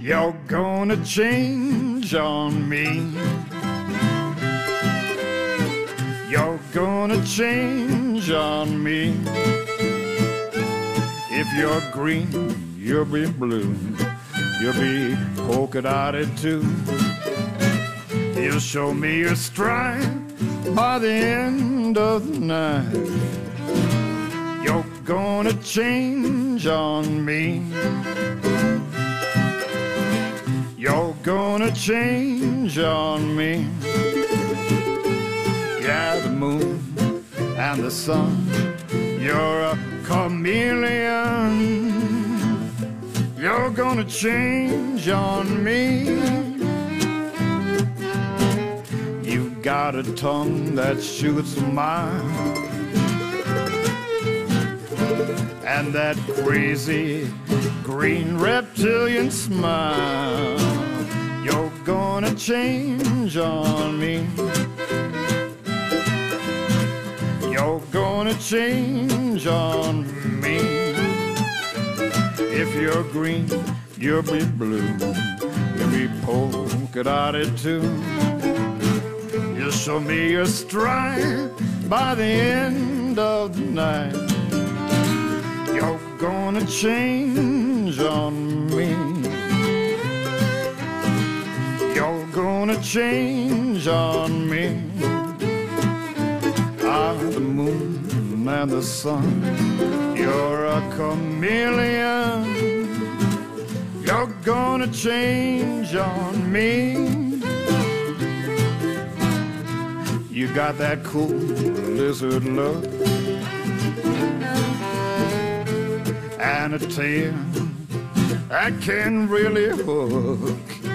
You're gonna change on me. You're gonna change on me. If you're green, you'll be blue. You'll be polka dotted too. You'll show me your stride by the end of the night. You're gonna change on me. You're gonna change on me. Yeah, the moon and the sun, you're a chameleon. You're gonna change on me. You got a tongue that shoots a mile, and that crazy green reptilian smile. You're gonna change on me. You're gonna change on me. If you're green, you'll be blue. You'll be polka dotted too. You'll show me your stride by the end of the night. You're gonna change on me. You're gonna change on me. The moon and the sun, you're a chameleon. You're gonna change on me. You got that cool lizard look and a tail that can really hook.